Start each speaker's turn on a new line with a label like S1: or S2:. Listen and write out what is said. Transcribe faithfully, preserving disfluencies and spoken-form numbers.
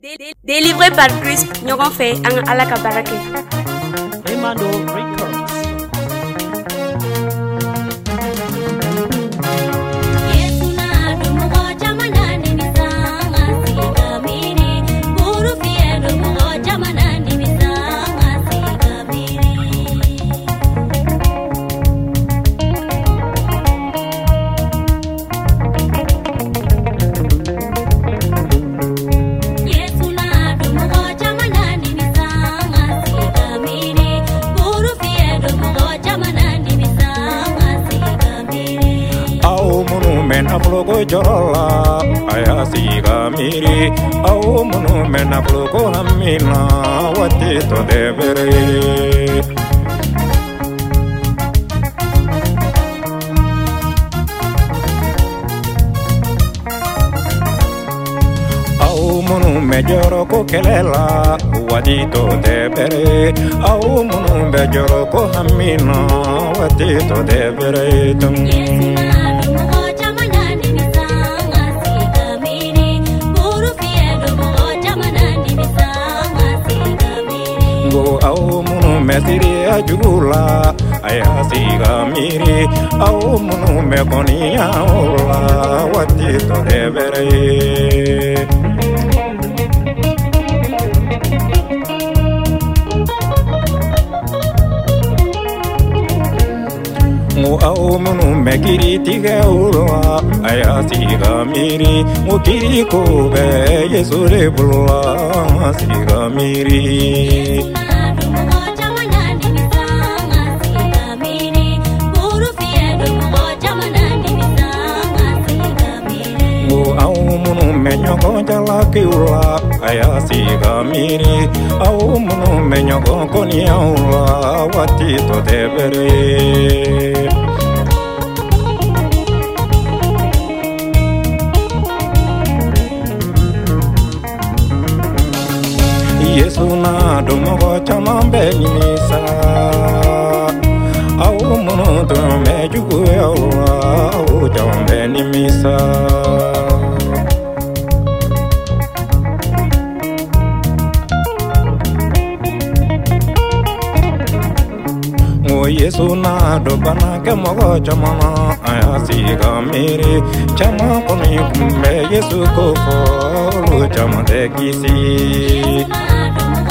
S1: Délivré par Christ, nous avons fait un alakabarake.
S2: Emmanuel Records.
S3: Aflogo jorola aya siga miri au munu men aflogo hamina wati to devere au munu me joro ko kelela wati to devere au munu me joro ko hamina wati to devere tum au munu mesiri ajula aya siga miri au munu me konia ola wati to devere mu au munu me kiri tige ola aya siga miri mu kiri ko be yesure bula siga miri au munu menyo jala kiula aya siga miri au munu menyo konia ula wati to devere Yesu na domo chamambe nisa au munu to mejugu au chamambe nimisa Yesu na do bana ke mogo chamama aya siga miri chama koni kumbe Yesu ko fo chama de kisi